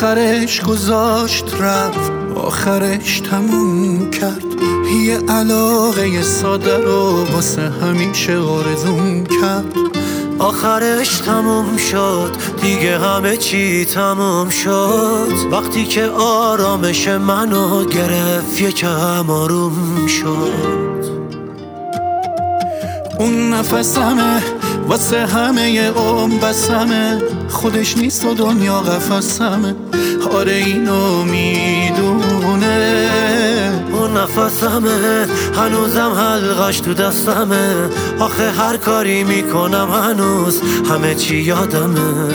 آخرش گذاشت رفت، آخرش تموم کرد. یه علاقه ساده رو واسه همیشه آرزوم کرد. آخرش تموم شد، دیگه همه چی تموم شد. وقتی که آرامش منو گرفت یکم آروم شد. اون نفسمه واسه همه عمر بسمه، خودش نیست و دنیا قفسمه. آره اینو میدونه. اون نفسمه هنوزم حلقش تو دستمه. آخه هر کاری میکنم هنوز همه چی یادمه.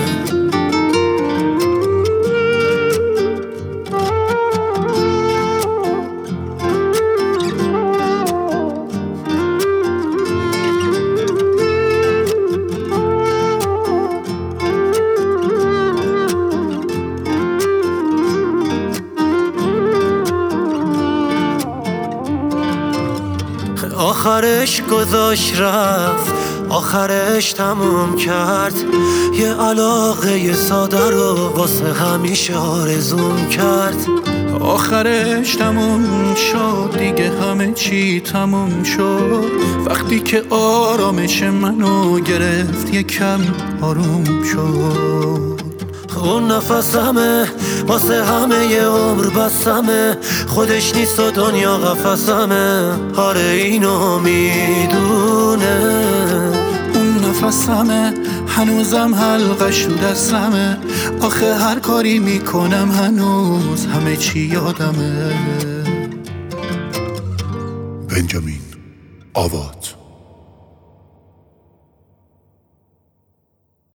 آخرش گذاشت رفت، آخرش تموم کرد. یه علاقه ساده رو واسه همیشه آرزوم کرد. آخرش تموم شد، دیگه همه چی تموم شد. وقتی که آرامش منو گرفت یکم آروم شد. اون نفسمه واسه همه عمر بسمه. خودش نیست و دنیا قفسمه. آره اینو میدونه. اون نفسمه هنوزم حلقش رو دستمه. آخه هر کاری میکنم هنوز همه چی یادمه. بنجامین آوات.